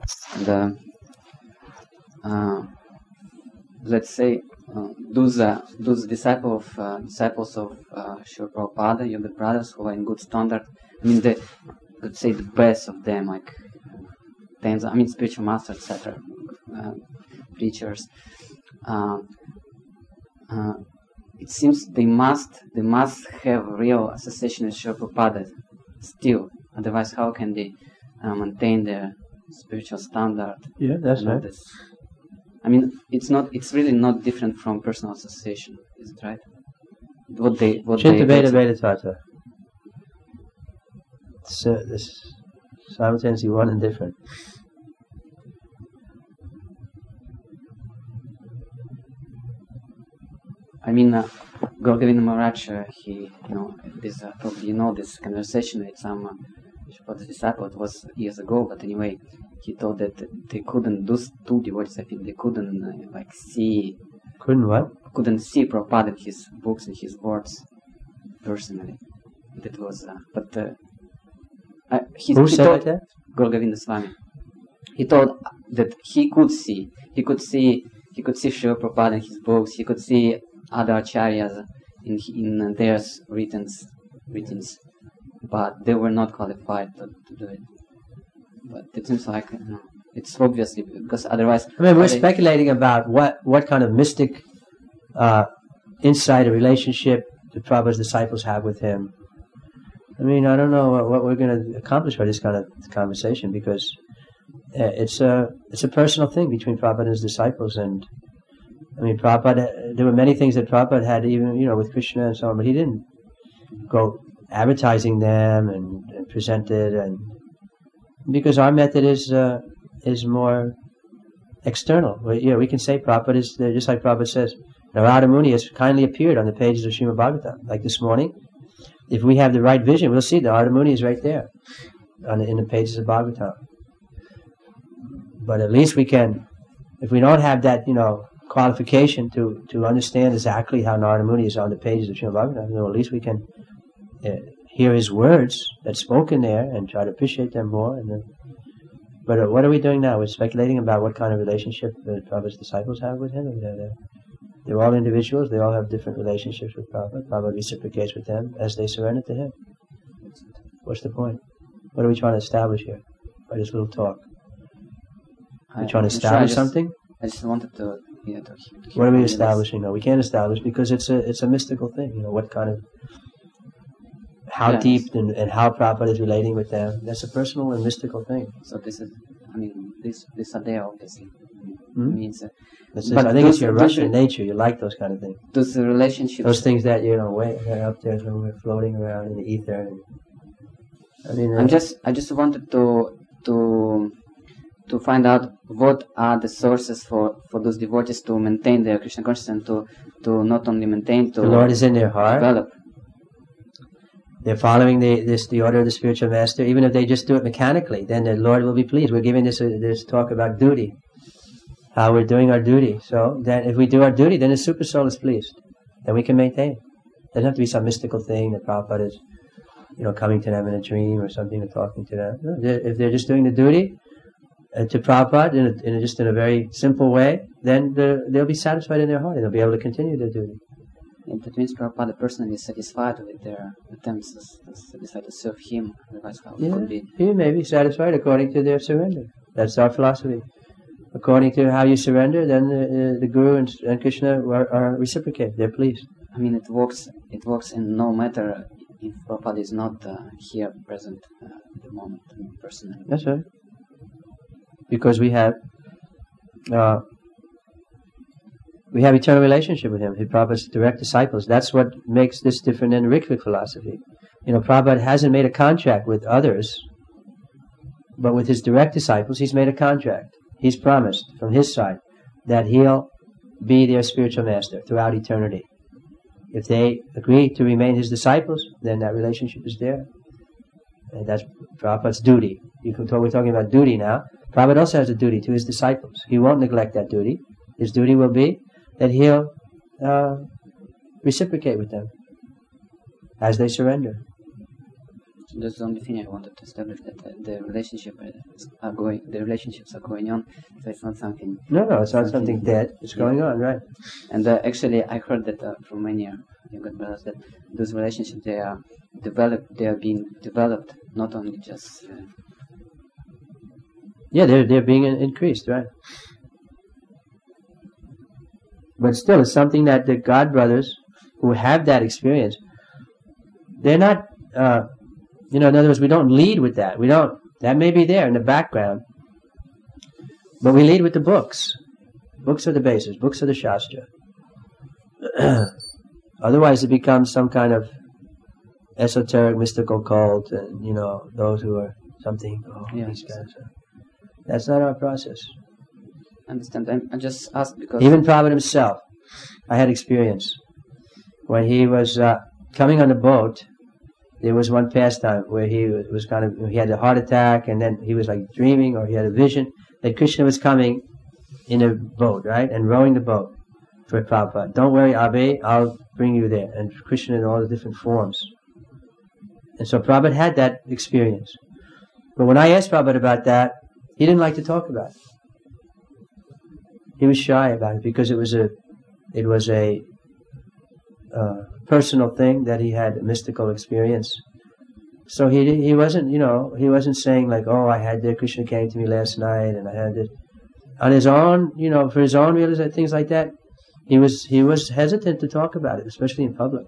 let's say those disciples of Srila Prabhupada, Yoga brothers who are in good standard. I mean, let's say the best of them, like spiritual masters, etc., preachers. It seems they must have real association with Srila Prabhupada still. Otherwise, how can they maintain their spiritual standard? Yeah, that's right. I mean, it's really not different from personal association, is it right? Chinta Veda Vedatata. This simultaneously one and different. I mean, Gaura Govinda Maharaj, he, probably this conversation with some Srila disciple. It was years ago, but anyway, he thought that they couldn't, those two devotees, I think, they couldn't see. Couldn't what? Couldn't see Prabhupada in his books and his words personally. That was, who said that? Gaura Govinda Swami. He thought that he could see Srila Prabhupada in his books. He could see other acharyas in their writings, but they were not qualified to do it. But it seems like it's obviously because otherwise. I mean, we're speculating about what kind of mystic insight or relationship the Prabhupada's disciples have with him. I mean, I don't know what we're going to accomplish by this kind of conversation, because it's a personal thing between Prabhupada and his disciples. And I mean, Prabhupada, there were many things that Prabhupada had, even with Krishna and so on, but he didn't go advertising them and present it, and because our method is more external. We can say Prabhupada is just like Prabhupada says. Narada Muni has kindly appeared on the pages of Srimad Bhagavatam. Like this morning, if we have the right vision, we'll see Narada Muni is right there in the pages of Bhagavatam. But at least we can, if we don't have that, qualification to understand exactly how Narada Muni is on the pages of Srimad Bhagavatam, at least we can hear his words that's spoken there and try to appreciate them more. But what are we doing now? We're speculating about what kind of relationship the Prabhupada's disciples have with him. They're all individuals. They all have different relationships with Prabhupada. Prabhupada reciprocates with them as they surrender to him. What's the point? What are we trying to establish here by this little talk? Are we trying to establish something? I just wanted to what are we establishing? No, we can't establish, because it's a mystical thing. What kind of, how deep and how Prabhupada is relating with them. That's a personal and mystical thing. So this is, these are there, obviously. I think it's your Russian nature. You like those kind of things. Those relationships. Those things that, they're up there somewhere floating around in the ether. I just wanted to find out what are the sources for those devotees to maintain their Krishna consciousness and to not only maintain, to the Lord is in their heart. Develop. They're following the order of the spiritual master. Even if they just do it mechanically, then the Lord will be pleased. We're giving this talk about duty, how we're doing our duty. So that if we do our duty, then the super soul is pleased. Then we can maintain. It doesn't have to be some mystical thing that Prabhupada is, coming to them in a dream or something and talking to them. No, if they're just doing the duty to Prabhupada in a very simple way, then they'll be satisfied in their heart and they'll be able to continue their duty. And that means Prabhupada personally is satisfied with their attempts to serve him. Otherwise, how could be? He may be satisfied according to their surrender. That's our philosophy. According to how you surrender, then the Guru and Krishna are reciprocate. They're pleased. It works in no matter if Prabhupada is not here present at the moment personally. That's right. Because we have eternal relationship with him. Prabhupada's direct disciples. That's what makes this different than Rittvik philosophy. Prabhupada hasn't made a contract with others, but with his direct disciples, he's made a contract. He's promised from his side that he'll be their spiritual master throughout eternity. If they agree to remain his disciples, then that relationship is there. And that's Prabhupada's duty. We're talking about duty now. Prabhupada also has a duty to his disciples. He won't neglect that duty. His duty will be that he'll reciprocate with them as they surrender. that's the only thing I wanted to establish, that the relationships are going on. So it's not something. No, it's not something dead. It's going on, right? And actually, I heard that from many yoga brothers that those relationships they are being developed, not only just. They're being increased, right? But still, it's something that the God brothers who have that experience, they're not. In other words, we don't lead with that. We don't. That may be there in the background, but we lead with the books. Books are the basis. Books are the Shastra. Otherwise, it becomes some kind of esoteric, mystical cult, and those who are something. These guys. That's not our process. I understand. I just asked because even Prabhupada himself, I had experience when he was coming on the boat. There was one pastime where he had a heart attack, and then he was like dreaming, or he had a vision that Krishna was coming in a boat, right, and rowing the boat for Prabhupada. Don't worry, Abe, I'll bring you there. And Krishna in all the different forms. And so Prabhupada had that experience. But when I asked Prabhupada about that, he didn't like to talk about it. He was shy about it because it was a personal thing that he had a mystical experience. So he wasn't saying like, oh, I had this, Krishna came to me last night and I had this. On his own, for his own realization, things like that, he was hesitant to talk about it, especially in public.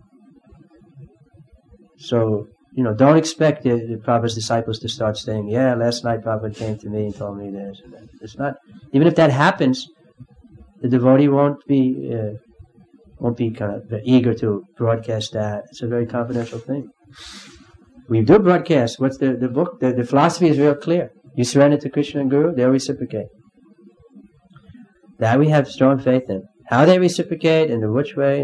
So, don't expect the Prabhupada's disciples to start saying, yeah, last night Prabhupada came to me and told me this and that. It's not, even if that happens, the devotee won't be kind of eager to broadcast that. It's a very confidential thing. We do broadcast. What's the book? The philosophy is real clear. You surrender to Krishna and Guru, they'll reciprocate. That we have strong faith in. How they reciprocate and in which way,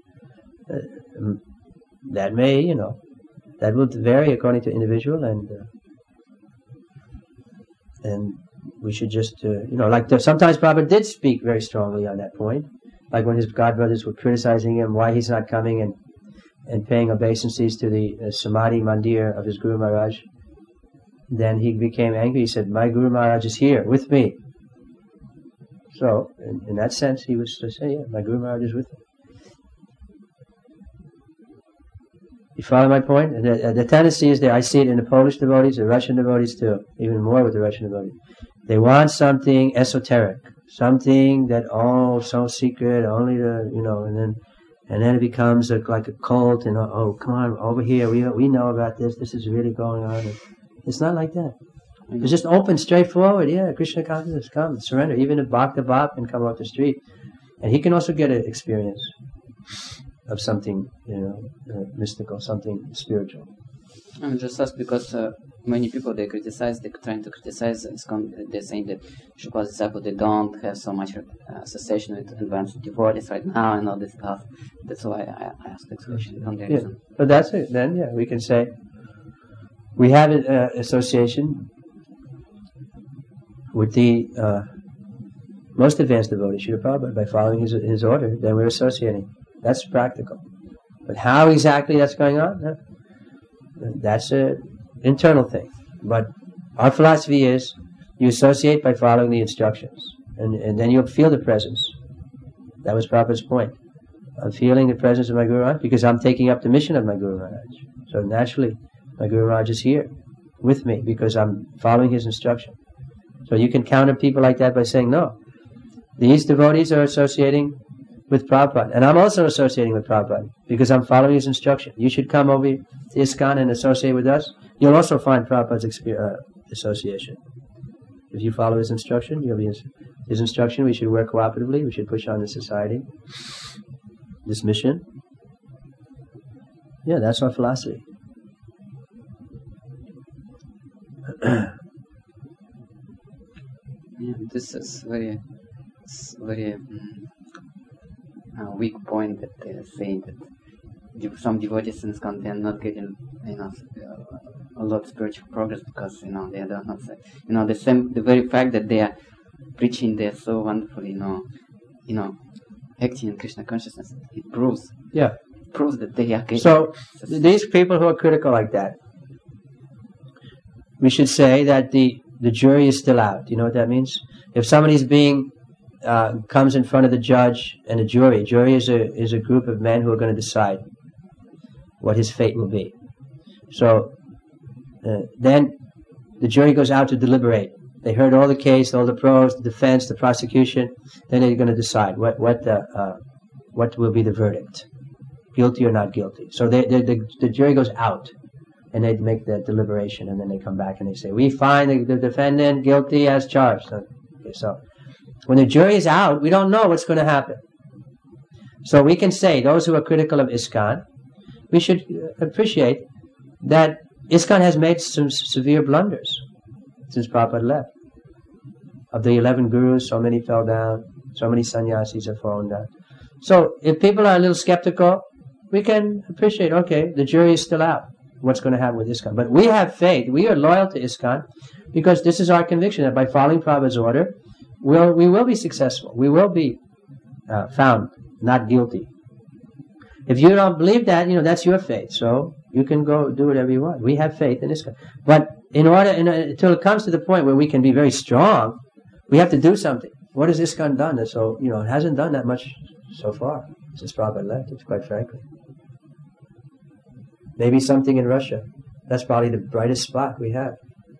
that may, that will vary according to individual, and we should just, sometimes Prabhupada did speak very strongly on that point. Like when his godbrothers were criticizing him, why he's not coming and paying obeisances to the Samadhi Mandir of his Guru Maharaj. Then he became angry. He said, my Guru Maharaj is here with me. So, in that sense, he was to say, yeah, my Guru Maharaj is with me. You follow my point? The tendency is there. I see it in the Polish devotees, the Russian devotees too, even more with the Russian devotees. They want something esoteric, something that, so secret, only and then it becomes like a cult, and come on, over here, we know about this is really going on. And it's not like that. It's just open, straightforward. Yeah, Krishna consciousness, come, surrender. Even if Bhakta Bhap can come off the street, and he can also get an experience of something, mystical, something spiritual. I'm just asked because many people they're trying to criticize ISKCON. They're saying that Shupa's disciples they don't have so much association with advanced devotees right now and all this stuff. That's why I asked this question. But that's it. Then we can say we have an association with the most advanced devotee, Srila Prabhupada, by following his order. Then we're associating. That's practical. But how exactly that's going on? That's an internal thing. But our philosophy is you associate by following the instructions. And then you'll feel the presence. That was Prabhupada's point. I'm feeling the presence of my Guru Maharaj because I'm taking up the mission of my Guru Maharaj. So naturally, my Guru Maharaj is here with me because I'm following his instruction. So you can counter people like that by saying, no, these devotees are associating with Prabhupada. And I'm also associating with Prabhupada because I'm following his instruction. You should come over to ISKCON and associate with us. You'll also find Prabhupada's association. If you follow his instruction, you'll be his instruction. We should work cooperatively. We should push on the society, this mission. Yeah, that's our philosophy. This is very weak point that they are saying that some devotees in ISKCON they are not getting a lot of spiritual progress because they are not the very fact that they are preaching, they are so wonderfully acting in Krishna consciousness. It proves that they are getting. So these people who are critical like that, we should say that the jury is still out. You know what that means? If somebody's comes in front of the judge and the jury is a group of men who are going to decide what his fate will be. So then the jury goes out to deliberate. They heard all the case, all the pros, the defense, the prosecution. Then they're going to decide what will be the verdict, guilty or not guilty. So the jury goes out, and they make the deliberation, and then they come back and they say, we find the defendant guilty as charged. Okay, so when the jury is out, we don't know what's going to happen. So we can say, those who are critical of ISKCON, we should appreciate that ISKCON has made some severe blunders since Prabhupada left. Of the 11 gurus, so many fell down, so many sannyasis have fallen down. So if people are a little skeptical, we can appreciate, okay, the jury is still out. What's going to happen with ISKCON? But we have faith, we are loyal to ISKCON, because this is our conviction that by following Prabhupada's order, we will be successful. We will be found not guilty. If you don't believe that, that's your faith. So you can go do whatever you want. We have faith in ISKCON. But until it comes to the point where we can be very strong, we have to do something. What has ISKCON done? So, it hasn't done that much so far since Prabhupada left, quite frankly. Maybe something in Russia. That's probably the brightest spot we have.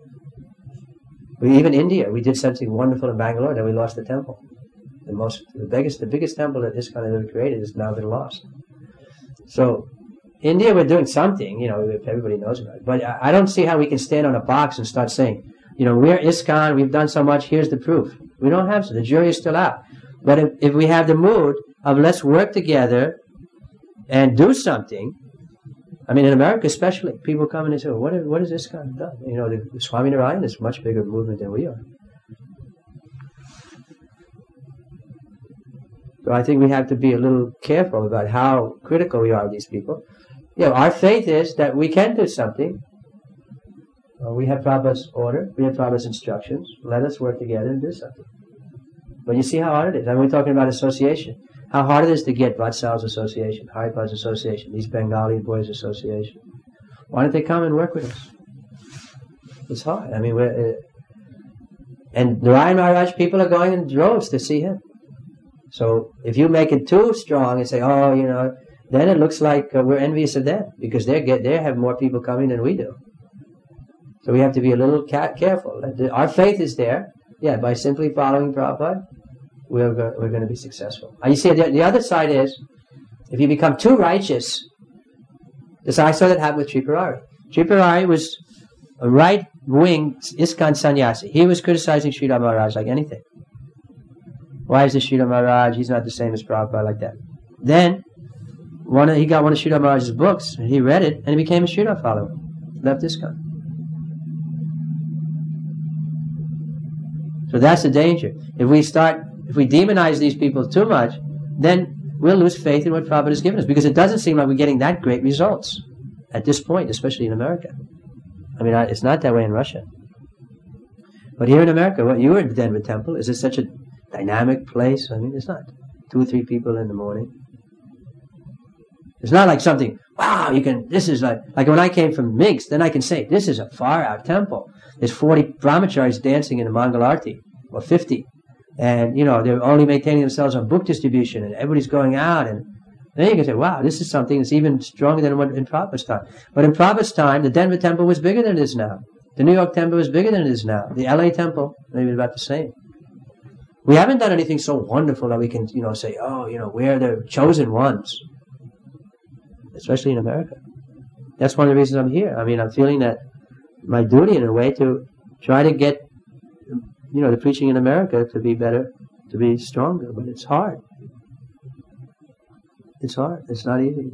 Even India, we did something wonderful in Bangalore, then we lost the temple. The biggest temple that ISKCON has ever created has now been lost. So, India, we're doing something, if everybody knows about it. But I don't see how we can stand on a box and start saying, we're ISKCON, we've done so much, here's the proof. We don't have to. The jury is still out. But if we have the mood of let's work together and do something, in America especially, people come and they say, well, what has ISKCON done? The Swami Narayan is a much bigger movement than we are. So I think we have to be a little careful about how critical we are of these people. Our faith is that we can do something. We have Prabhupada's order, we have Prabhupada's instructions. Let us work together and do something. But you see how hard it is. We're talking about association. How hard it is to get Vatsal's association, Haripad's association, these Bengali boys' association. Why don't they come and work with us? It's hard. And Narayan Maharaj, people are going in droves to see him. So if you make it too strong and say, then it looks like we're envious of them because they have more people coming than we do. So we have to be a little careful. Our faith is there. Yeah, by simply following Prabhupada, we're going to be successful. You see, the other side is, if you become too righteous, I saw that happen with Tripurari. Tripurari was a right-wing ISKCON sannyasi. He was criticizing Sridhar Maharaj like anything. Why is this Sridhar Maharaj? He's not the same as Prabhupada, like that. Then, he got one of Sridhar Maharaj's books, and he read it, and he became a Sridhar follower. Left ISKCON. So that's the danger. If we demonize these people too much, then we'll lose faith in what Prabhupada has given us, because it doesn't seem like we're getting that great results at this point, especially in America. It's not that way in Russia. But here in America, you were at the Denver Temple. Is it such a dynamic place? It's not 2 or 3 people in the morning. It's not like something, wow, this is like when I came from Minsk, then I can say, this is a far out temple. There's 40 brahmacharis dancing in the Mangal Arti, or 50. And, they're only maintaining themselves on book distribution, and everybody's going out. And then you can say, wow, this is something that's even stronger than what in Prabhupada's time. But in Prabhupada's time, the Denver Temple was bigger than it is now. The New York Temple was bigger than it is now. The LA Temple, maybe about the same. We haven't done anything so wonderful that we can, say, we're the chosen ones. Especially in America. That's one of the reasons I'm here. I'm feeling that my duty in a way to try to get, the preaching in America to be better, to be stronger. But it's hard. It's hard. It's not easy.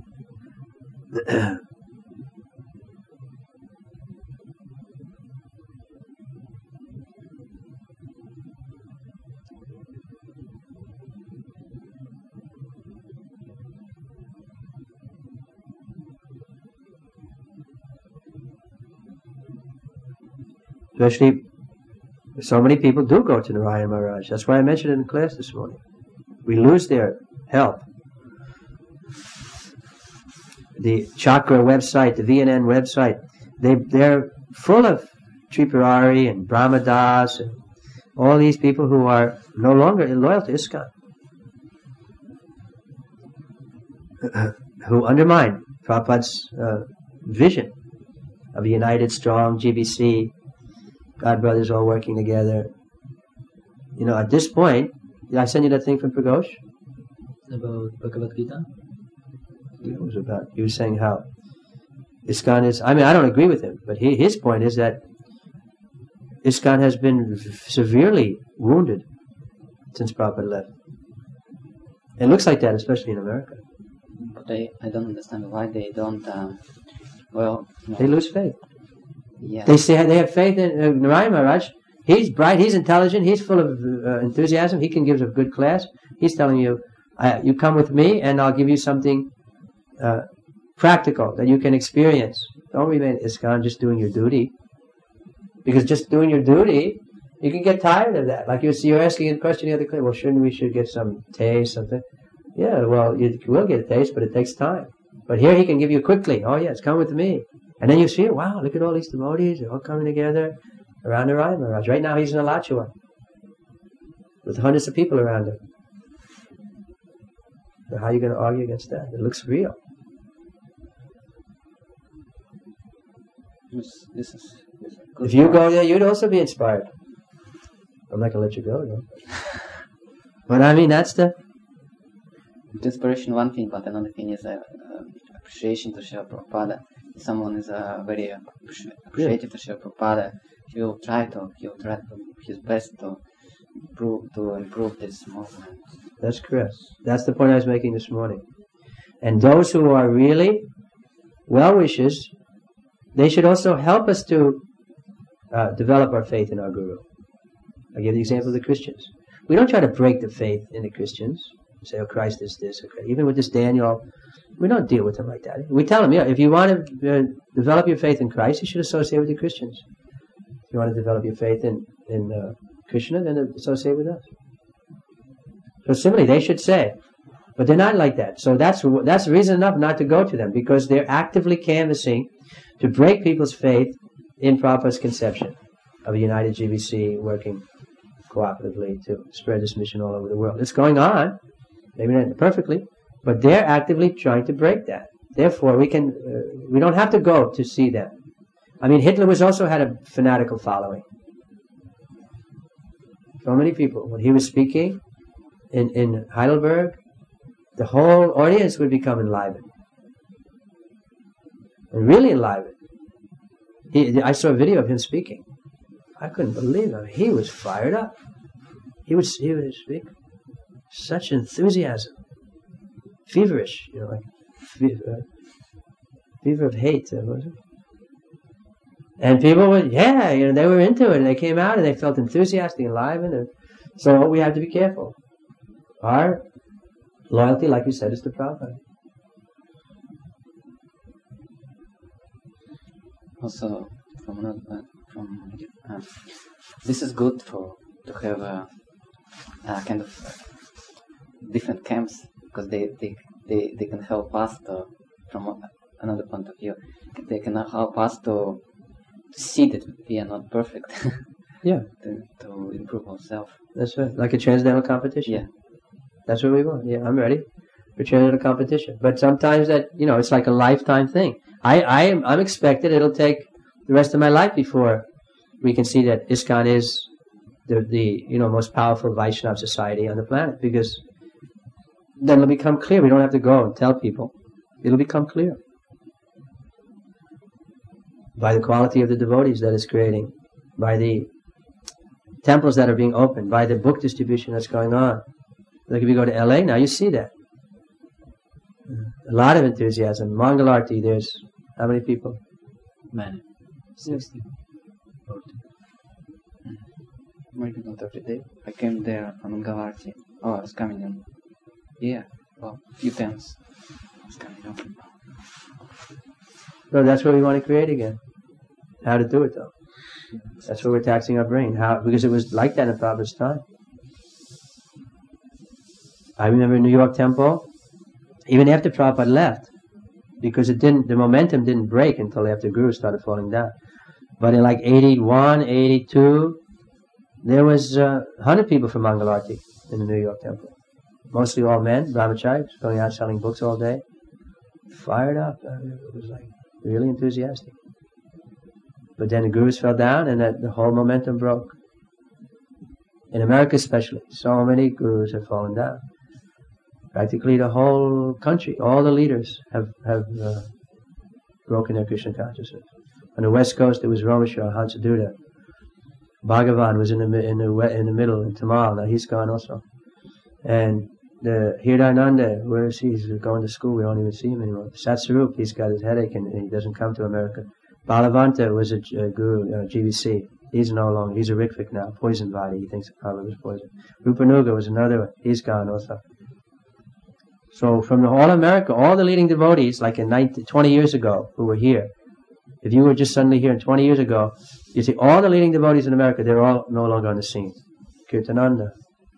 Especially, so many people do go to Narayan Maharaj. That's why I mentioned it in class this morning. We lose their help. The Chakra website, the VNN website, they're full of Tripurari and Brahmadas and all these people who are no longer loyal to ISKCON, who undermine Prabhupada's vision of a united, strong GBC, God brothers all working together. At this point, did I send you that thing from Pragosh? About Bhagavad Gita? It was about, he was saying how ISKCON is, I don't agree with him, but his point is that ISKCON has been severely wounded since Prabhupada left. It looks like that, especially in America. But I don't understand why they don't, They lose faith. yeah. They say they have faith in Narayan Maharaj. He's bright, he's intelligent, he's full of enthusiasm, he can give a good class. He's telling you, you come with me and I'll give you something practical that you can experience. Don't remain ISKCON just doing your duty. Because just doing your duty, you can get tired of that. Like you're asking a question the other day, well, we should get some taste, something. Yeah, well, you will get a taste, but it takes time. But here he can give you quickly, oh yes, come with me. And then you see, wow, look at all these devotees, they're all coming together around Narayan Maharaj. Right now he's in Alachua with hundreds of people around him. So how are you going to argue against that? It looks real. This is good. If you go there, you'd also be inspired. I'm not going to let you go, though. But that's the... Inspiration one thing, but another thing is appreciation to Srila Prabhupada. If someone is very appreciative to Srila Prabhupada, he'll try to his best to improve this movement. That's correct. That's the point I was making this morning. And those who are really well-wishers, they should also help us to develop our faith in our Guru. I give the example of the Christians. We don't try to break the faith in the Christians. Say, oh, Christ is this. Okay. Even with this Daniel, we don't deal with him like that. We tell him, if you want to develop your faith in Christ, you should associate with the Christians. If you want to develop your faith in Krishna, then associate with us. So similarly, they should say, but they're not like that. So that's reason enough not to go to them, because they're actively canvassing to break people's faith in Prabhupada's conception of a united GBC working cooperatively to spread this mission all over the world. It's going on, maybe not perfectly, but they're actively trying to break that. Therefore, we don't have to go to see them. Hitler also had a fanatical following. So many people. When he was speaking in Heidelberg, the whole audience would become enlivened. And really enlivened. I saw a video of him speaking. I couldn't believe it. He was fired up. He would speak. Such enthusiasm. Feverish, like fever of hate. Was it? And people would, they were into it, and they came out and they felt enthusiastic, enlivened. And so we have to be careful. Our loyalty, like you said, is to Prabhupada. Also, this is good to have a kind of different camps, because they can help us from another point of view. They can help us to see that we are not perfect. Yeah. to improve ourselves. That's right. Like a transcendental competition. Yeah. That's what we want. Yeah, I'm ready for transcendental competition. But sometimes that, it's like a lifetime thing. I'm expected it'll take the rest of my life before we can see that ISKCON is the most powerful Vaishnava society on the planet, because then it'll become clear. We don't have to go and tell people. It'll become clear by the quality of the devotees that it's creating, by the temples that are being opened, by the book distribution that's going on. Like if you go to LA now, you see that. A lot of enthusiasm. Mangalarti, there's how many people? Many. 60. 40. Maybe not every day. I came there on Mangalarti. Oh, I was coming in. Yeah, well, few times. I was coming up. So that's what we want to create again. How to do it, though. That's what we're taxing our brain. How? Because it was like that in Prabhupada's time. I remember in New York Temple, even after Prabhupada left, because the momentum didn't break until after Guru started falling down. But in like 81, 82, there was 100 people from Mangalarti in the New York temple. Mostly all men, brahmacharis, going out selling books all day. Fired up. It was like really enthusiastic. But then the gurus fell down and the whole momentum broke. In America especially, so many gurus have fallen down. Practically the whole country, all the leaders have broken their Krishna consciousness. On the West Coast, it was Rameshwar, Hansaduta. Bhagavan was in the middle, in Tamal. Now he's gone also. And the Hridayananda, where is he? He's going to school. We don't even see him anymore. Satsarup, he's got his headache and he doesn't come to America. Balavanta was a guru, GVC. He's no longer. He's a Ritvik now. Poison body. He thinks the Prabhupada was poison. Rupanuga was another one. He's gone also. So from all America, all the leading devotees, like in 20 years ago, who were here, if you were just suddenly here 20 years ago, you see all the leading devotees in America, they're all no longer on the scene. Kirtananda.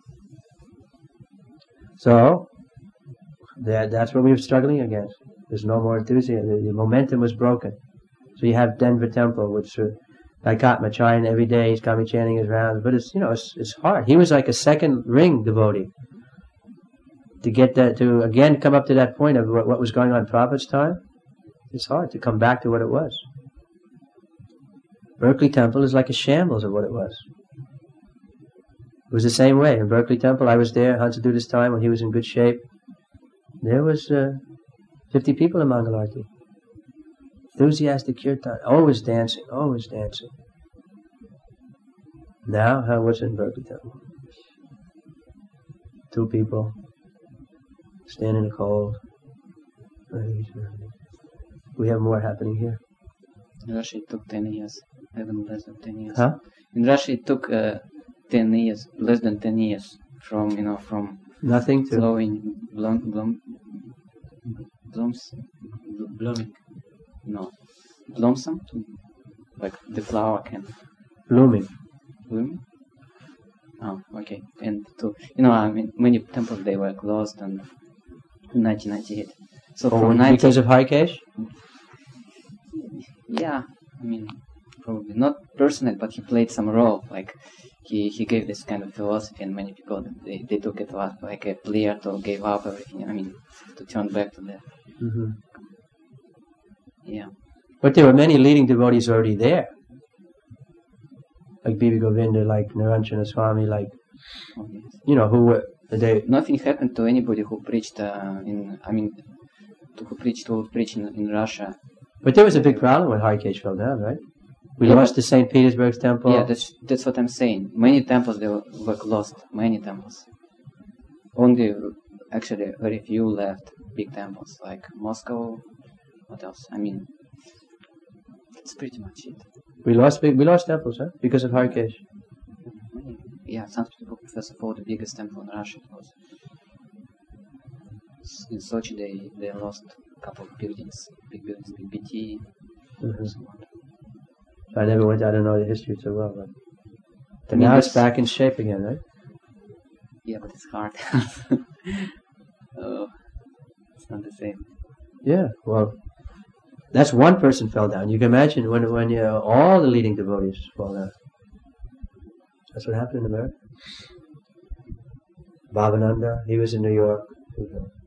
So, that's what we were struggling against. There's no more enthusiasm. The momentum was broken. So you have Denver Temple, which Laikatma trying every day, he's coming chanting his rounds, but it's hard. He was like a second ring devotee. To get that, to again come up to that point of what was going on in Prabhupada's time, it's hard to come back to what it was. Berkeley Temple is like a shambles of what it was. It was the same way. In Berkeley Temple, I was there, Hansaduta's time, when he was in good shape. There was 50 people in Mangalarti. Enthusiastic kirtan, always dancing, always dancing. Now, what's in Berkeley Temple? 2 people, stand in the cold. We have more happening here. In Russia it took 10 years, even less than 10 years. Huh? In Russia it took 10 years, less than 10 years, from Nothing to flowing, blooms, Blooming. no, blossom, like the flower can blooming. bloom. Oh, okay. And many temples, they were closed in 1998. So from Because of Harikesh? Yeah, probably not personal, but he played some role. Like he gave this kind of philosophy, and many people they took it like a player to give up everything. To turn back to that. Mm-hmm. Yeah. But there were many leading devotees already there. Like Bibi Govinda, like Naranjana Swami, like, Oh, yes. who were, Nothing happened to anybody who preached who preached in Russia. but there was a big problem when Harikesh fell down, right? We lost the St. Petersburg's temple. Yeah, that's what I'm saying. Many temples they were closed. Many temples. Only actually very few left. Big temples like Moscow. What else? That's pretty much it. We lost temples, huh? Because of Harikesh. Yeah, Sanskrit book, first of all, the biggest temple in Russia was. In Sochi, they lost a couple of buildings, big BT. Mm-hmm. So on. I never went. I don't know the history so well, but mean, now it's that's- back in shape again, right? Yeah, but it's hard. Oh, it's not the same. Yeah. Well, that's one person fell down. You can imagine when all the leading devotees fall down. That's what happened in America. Bhavananda, he was in New York.